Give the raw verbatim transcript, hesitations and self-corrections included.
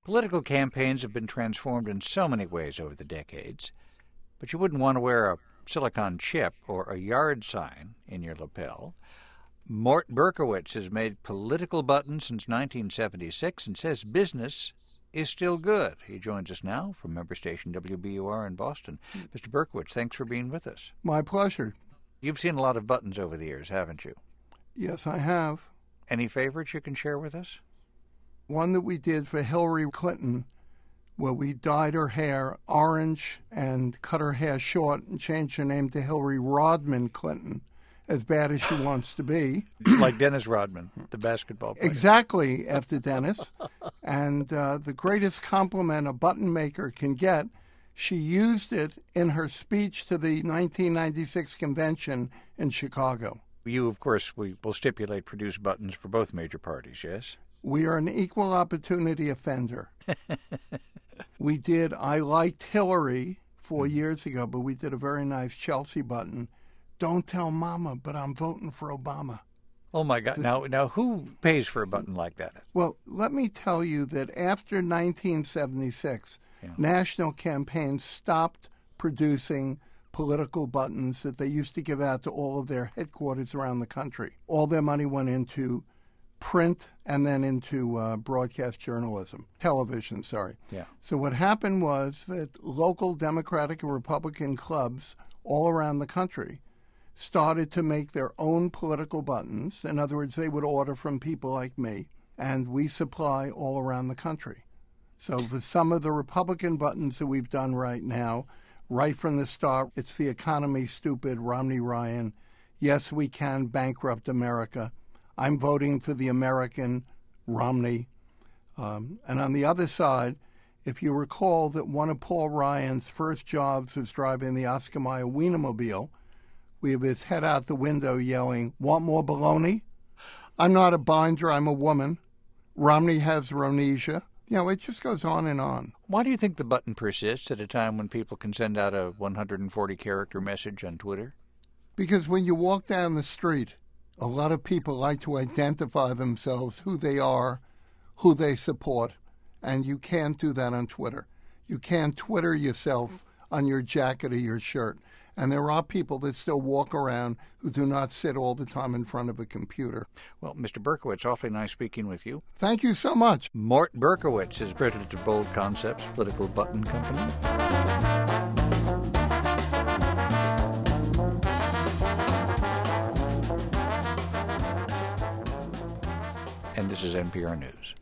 Political campaigns have been transformed in so many ways over the decades, but you wouldn't want to wear a silicon chip or a yard sign in your lapel. Mort Berkowitz has made political buttons since nineteen seventy-six and says business is still good. He joins us now from member station W B U R in Boston. Mister Berkowitz, thanks for being with us. My pleasure. You've seen a lot of buttons over the years, haven't you? Yes, I have. Any favorites you can share with us? One that we did for Hillary Clinton, where we dyed her hair orange and cut her hair short and changed her name to Hillary Rodman Clinton, as bad as she wants to be. Like Dennis Rodman, the basketball player. Exactly, after Dennis. And uh, the greatest compliment a button maker can get, she used it in her speech to the nineteen ninety-six convention in Chicago. You, of course, we will stipulate produce buttons for both major parties, yes? We are an equal opportunity offender. We did, I liked Hillary four years ago, but we did a very nice Chelsea button. Don't tell Mama, but I'm voting for Obama. Oh, my God. Now, now, who pays for a button like that? Well, let me tell you that after nineteen seventy-six, yeah. national campaigns stopped producing political buttons that they used to give out to all of their headquarters around the country. All their money went into print and then into uh, broadcast journalism, television, sorry. Yeah. So what happened was that local Democratic and Republican clubs all around the country started to make their own political buttons. In other words, they would order from people like me, and we supply all around the country. So for some of the Republican buttons that we've done right now, right from the start, it's the economy stupid, Romney Ryan. Yes, we can bankrupt America. I'm voting for the American Romney. Um, and on the other side, if you recall that one of Paul Ryan's first jobs was driving the Oscar Mayer Wienermobile, we have his head out the window yelling, "Want more baloney? I'm not a binder, I'm a woman. Romney has Ronesia." You know, it just goes on and on. Why do you think the button persists at a time when people can send out a one hundred forty character message on Twitter? Because when you walk down the street, a lot of people like to identify themselves, who they are, who they support, and you can't do that on Twitter. You can't Twitter yourself on your jacket or your shirt. And there are people that still walk around who do not sit all the time in front of a computer. Well, Mister Berkowitz, awfully nice speaking with you. Thank you so much. Mort Berkowitz is president of Bold Concepts, political button company. And this is N P R News.